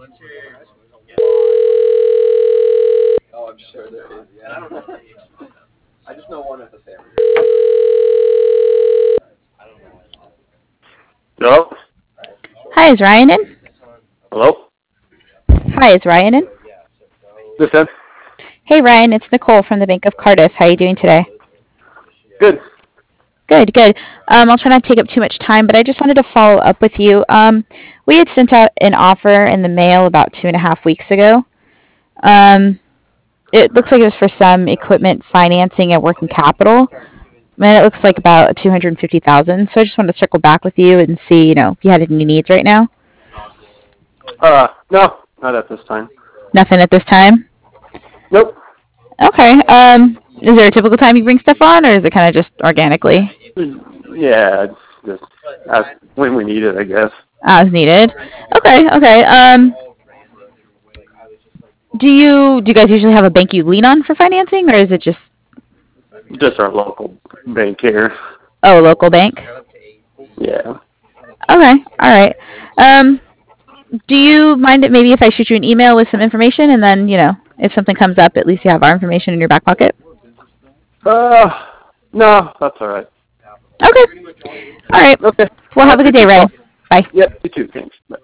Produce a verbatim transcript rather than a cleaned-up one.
Oh, I'm sure there is. Yeah, I don't know. I just know one at the family. Hello? Hi, is Ryan in? Hello? Hi, is Ryan in? This Ed? Hey, Ryan, it's Nicole from the Bank of Cardiff. How are you doing today? Good. Good, good. Um, I'll try not to take up too much time, but I just wanted to follow up with you. Um, we had sent out an offer in the mail about two and a half weeks ago. Um, it looks like it was for some equipment financing and working capital. And it looks like about two hundred fifty thousand dollars. So I just wanted to circle back with you and see, you know, if you had any needs right now. Uh, no, not at this time. Nothing at this time? Nope. Okay. Um, is there a typical time you bring stuff on, or is it kind of just organically? Yeah, it's just as when we need it, I guess. As needed. Okay, okay. Um, do you do you guys usually have a bank you lean on for financing, or is it just Just our local bank here. oh, a local bank? Yeah. Okay, all right. Um, do you mind it maybe if I shoot you an email with some information, and then you know if something comes up, at least you have our information in your back pocket? Uh, no, that's all right. Okay. All right. Okay. Well, have a good day, Ryan. Bye. Yep, you too. Thanks. Bye.